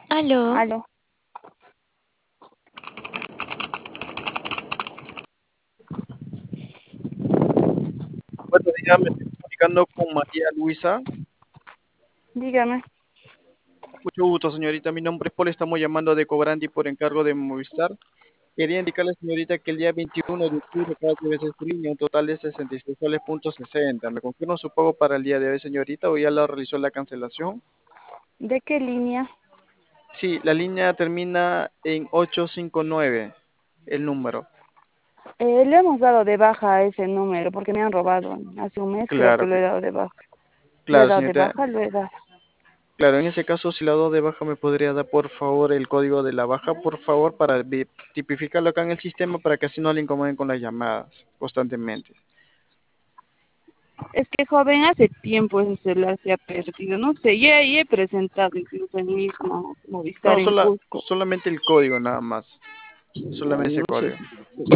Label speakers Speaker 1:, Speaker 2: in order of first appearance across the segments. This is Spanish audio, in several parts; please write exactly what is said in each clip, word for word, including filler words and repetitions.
Speaker 1: Aló,
Speaker 2: Aló.
Speaker 3: Bueno, ya me estoy comunicando con María Luisa.
Speaker 2: Dígame.
Speaker 3: Mucho gusto, señorita. Mi nombre es Paul. Estamos llamando de Cobrandi por encargo de Movistar. Quería indicarle, señorita, que el día veintiuno de octubre acaba de vencer su línea, un total de sesenta y seis soles punto sesenta. ¿Me confirma su pago para el día de hoy, señorita, o ya lo realizó la cancelación?
Speaker 2: ¿De qué línea?
Speaker 3: Sí, la línea termina en ochocientos cincuenta y nueve, el número.
Speaker 2: Eh, le hemos dado de baja a ese número porque me han robado. Hace un mes creo que
Speaker 3: Claro,
Speaker 2: lo he
Speaker 3: que-
Speaker 2: dado de baja. Le he
Speaker 3: claro,
Speaker 2: dado de
Speaker 3: señorita.
Speaker 2: baja, lo he dado.
Speaker 3: Claro, en ese caso, si la do de baja, ¿me podría dar por favor el código de la baja, por favor, para vi- tipificarlo acá en el sistema para que así no le incomoden con las llamadas constantemente?
Speaker 2: Es que joven, hace tiempo ese celular se ha perdido. No sé, ya, ya he presentado incluso el mismo Movistar
Speaker 3: No,
Speaker 2: en
Speaker 3: sola,
Speaker 2: Cusco.
Speaker 3: solamente el código nada más.
Speaker 2: No,
Speaker 3: Solamente ese
Speaker 2: no sé
Speaker 3: código.
Speaker 2: si...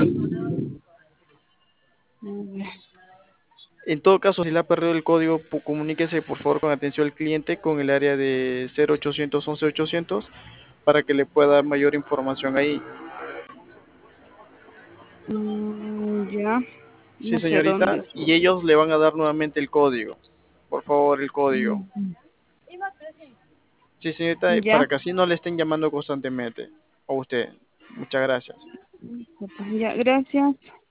Speaker 3: En todo caso, si le ha perdido el código, pu- comuníquese por favor con atención al cliente con el área de cero ochocientos once ochocientos para que le pueda dar mayor información ahí.
Speaker 2: Mm, ya,
Speaker 3: Sí,
Speaker 2: no sé dónde
Speaker 3: señorita,
Speaker 2: es.
Speaker 3: y ellos le van a dar nuevamente el código. Por favor, el código.
Speaker 2: Mm,
Speaker 3: Sí, señorita,
Speaker 2: ya,
Speaker 3: para que así no le estén llamando constantemente. A usted. Muchas gracias.
Speaker 2: ya, gracias.